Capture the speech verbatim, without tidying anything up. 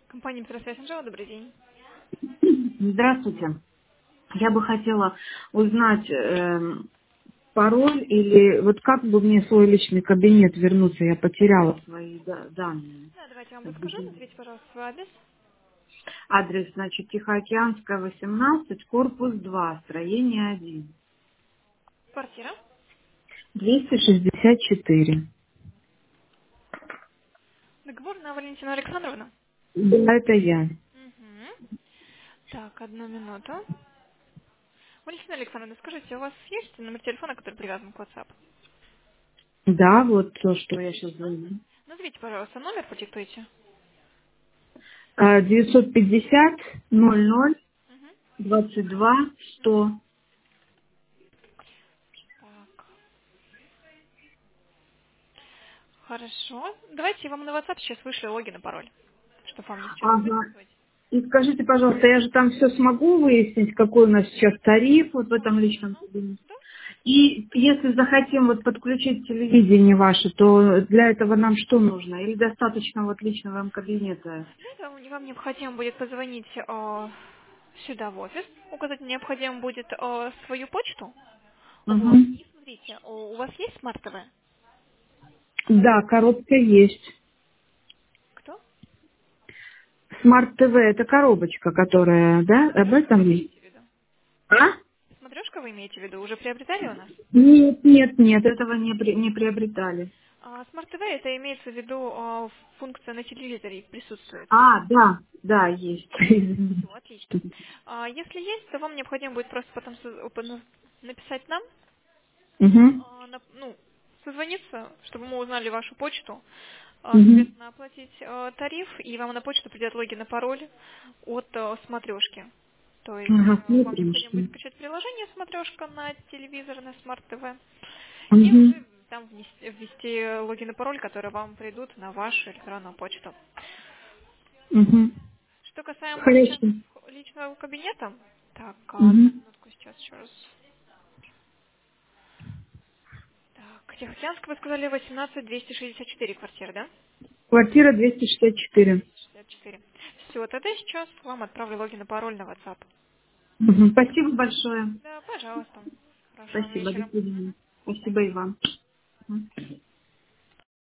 Компания «Петросвязь Анжела», добрый день. Здравствуйте. Я бы хотела узнать эм, пароль или вот как бы мне в свой личный кабинет вернуться. Я потеряла свои да- данные. Да, давайте я вам Как бы, подскажу. Назовите, пожалуйста, свой адрес. адрес, значит, Тихоокеанская, восемнадцать, корпус два, строение один, Квартира. двести шестьдесят четыре. Договор на Валентину Александровну. Да, это я. Угу. Так, одну минуту. Валентина Александровна, скажите, у вас есть номер телефона, который привязан к WhatsApp? Да, вот то, что я сейчас Да? звоню. Назовите, пожалуйста, номер, подиктуйте. А, девятьсот пятьдесят ноль ноль Угу. двадцать два сто. Так, хорошо. Давайте я вам на WhatsApp сейчас вышлю логин и пароль, чтобы вам ни с чем не Ага. записывать. И скажите, пожалуйста, я же там все смогу выяснить, какой у нас сейчас тариф вот в Да, этом личном конечно. кабинете. Да? И если захотим вот подключить телевидение ваше, то для этого нам что нужно? Или достаточно вот личного кабинета? Для этого вам необходимо будет позвонить э, сюда в офис, указать необходимо будет э, свою почту. Вот. Угу. И смотрите, у у вас есть смарт-ТВ? Да, коробка есть. Кто? Смарт ТВ это коробочка, которая, да, об Смотрешка вы этом ли? имеете в виду? А? Смотрешка вы имеете в виду? Уже приобретали у нас? Нет, нет, нет, этого не, при- не приобретали. А, Смарт-ТВ это имеется в виду а, функция на телевизоре присутствует. А, да, да, есть. Все, отлично. А, если есть, то вам необходимо будет просто потом со- опа- на- написать нам, Угу. а, на- ну, созвониться, чтобы мы узнали вашу почту, а, Угу. соответственно, оплатить э, тариф, и вам на почту придет логин и пароль от э, смотрешки. То есть Ага, э, вам необходимо будет смотрим. скачать приложение смотрешка на телевизор, на смарт-ТВ, и Угу. уже там внести, ввести логин и пароль, которые вам придут на вашу электронную почту. Угу. Что касаемо сейчас Хорошо. личного кабинета, так, а, одну Угу. минутку сейчас еще раз. Так, Тихоокеанская, вы сказали, восемнадцать двести шестьдесят четыре квартиры, да? Квартира двести шестьдесят четыре. двести шестьдесят четыре. Все, тогда сейчас вам отправлю логин и пароль на WhatsApp. Мгм. Спасибо большое. Да, пожалуйста. Хорошего вам Спасибо. До вечера. свидания. Мгм. До Спасибо свидания. и вам. Мгм.